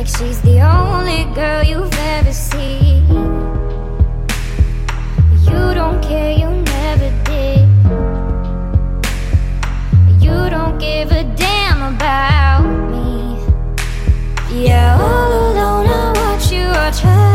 like she's the only girl you've ever seen. You don't care, you never did. You don't give a damn about me. Yeah, all alone I watch you, I try